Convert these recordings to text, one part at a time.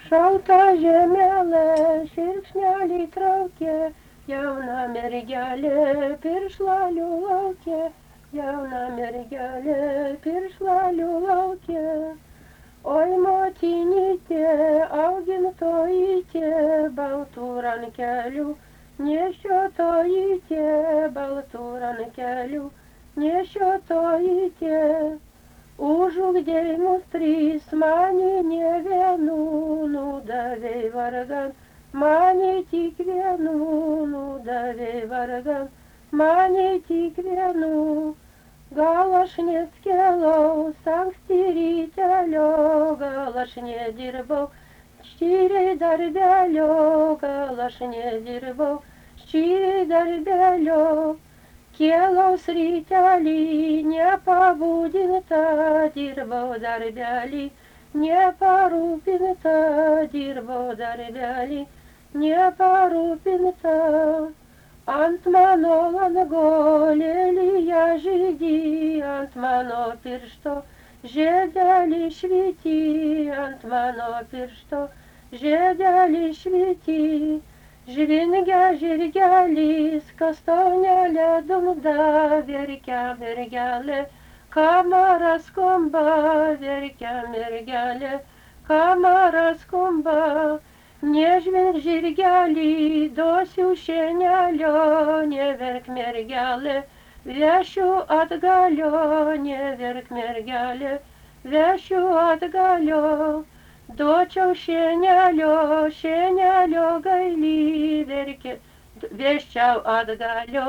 Šalta žemelė, širkšnelį traukė, jauna mergelė piršlalių laukė, jauna mergelė piršlalių laukė. Oi motinytė, augintojytė, baltų rankelių, nešiotojytė, baltų rankelių, nešiotojytė. Užugdei mus trys, mani ne vienų, nudavei vargan, mani tik vienų, nudavei vargan, mani tik vienų. Gal aš neskėlau anksti rytelio, gal aš nedirbau štyriai darbelio, gal aš nedirbau štyriai darbelio. Kėlaus rytelį nepabudinta, dirbau darbelį, neparūpinta, dirbau darbelį, neparūpinta. Ant mano lango lelija žydi, ant mano piršto žiedelį švyti, ant mano piršto žiedelį švyti. Žvingia žirgelis, kastaunelė dumda, verkia mergelė, kamara skumba, verkia mergelė, kamara skumba. Nežvink žirgelį, duosiu šienelio, neverk mergelė, vešiu atgalio, neverk mergelė, vešiu atgalio. Duočiau šienelio gailį, veščiau atgalio,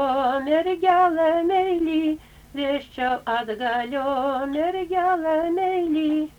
mergelę meilį, veščiau atgalio, mergelę meilį.